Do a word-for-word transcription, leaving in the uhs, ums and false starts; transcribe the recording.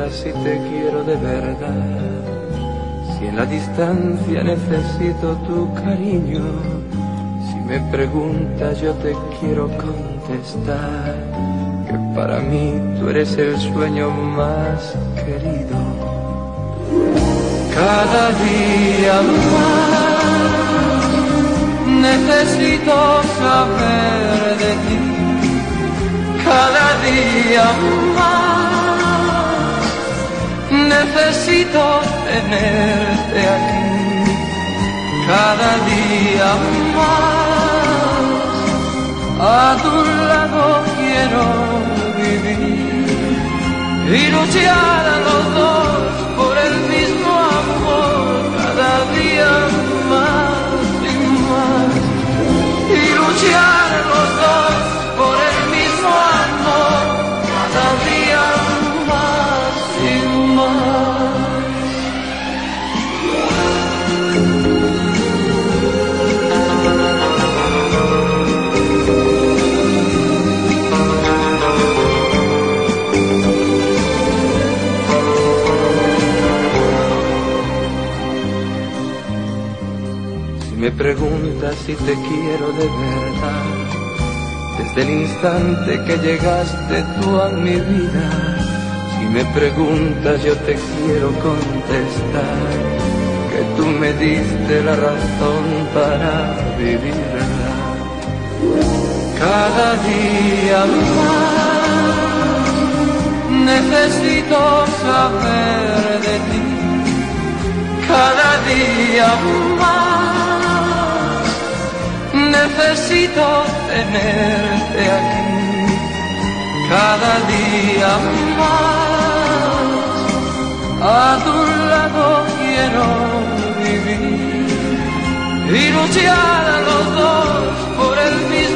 preguntas si te quiero de verdad, si en la distancia necesito tu cariño, si me preguntas yo te quiero contestar que para mí tú eres el sueño más querido. Cada día más necesito saber de ti, cada día más necesito tenerte aquí, cada día más a tu lado quiero vivir y luchar a los dos por el mismo amor, cada día más y más, y luchar a los dos por el mismo amor, cada día más y más. Me preguntas si te quiero de verdad, desde el instante que llegaste tú a mi vida. Si me preguntas yo te quiero contestar que tú me diste la razón para vivirla. Cada día más necesito saber de ti, cada día más necesito tenerte aquí, cada día más a tu lado quiero vivir y luchar a los dos por el mismo